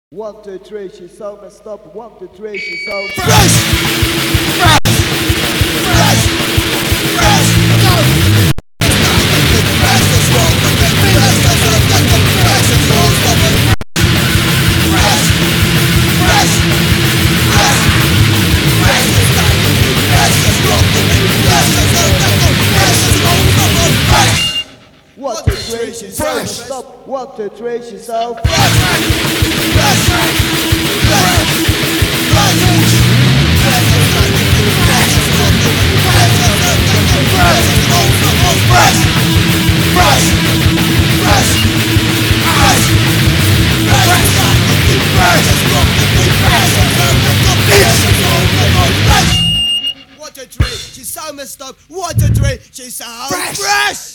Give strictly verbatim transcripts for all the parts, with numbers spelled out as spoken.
One, two, three, she's so messed up. One, two, three, she's so fresh, fresh, fresh, fresh, go. Fresh is wrong, fresh is wrong, fresh is wrong, fresh, fresh, fresh, fresh is not fresh is wrong, fresh is wrong, fresh is wrong, fresh. One, two, three, she's so messed up. One, two, three, she's so fresh, fresh, fresh, fresh, fresh, fresh is not fresh is wrong, fresh is wrong, fresh is wrong, fresh, fresh, fresh, fresh, fresh is not fresh is wrong, fresh is wrong, fresh is wrong, fresh. One, two, three, she's so messed up. One, two, three, she's so fresh. fresh.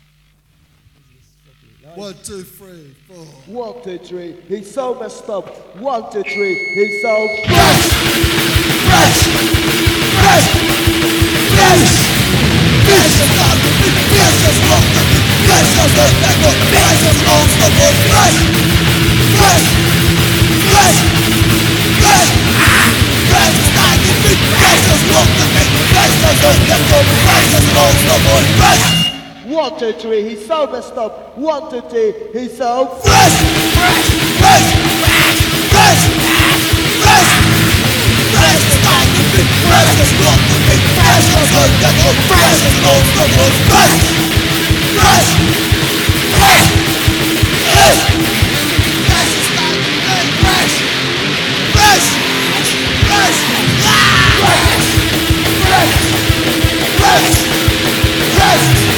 One, two, three, four. One, two, three, he's so messed up. One, two, three, he's so fresh, fresh, fresh, fresh. Fresh is not fresh is wrong, fresh is not fresh is wrong, fresh, fresh, fresh, fresh, fresh is not fresh is wrong, fresh is not fresh is wrong, fresh. One, two, three, he's so messed up. One, two, three, he's so fresh, fresh, fresh, fresh, fresh, fresh is not fresh is wrong, fresh is not fresh is wrong, fresh, fresh, fresh, fresh, fresh is not fresh, fresh, fresh, fresh, fresh, fresh, fresh.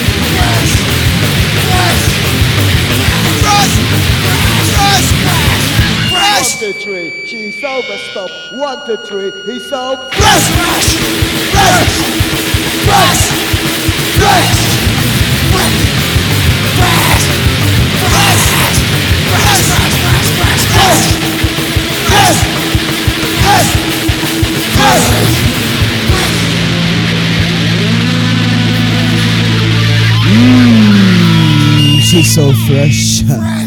One, two, three, she's so messed up. One, two, three, he's so fresh, fresh, fresh, fresh, fresh, fresh, fresh, fresh, fresh, fresh, fresh, fresh, Mmm, she's so fresh.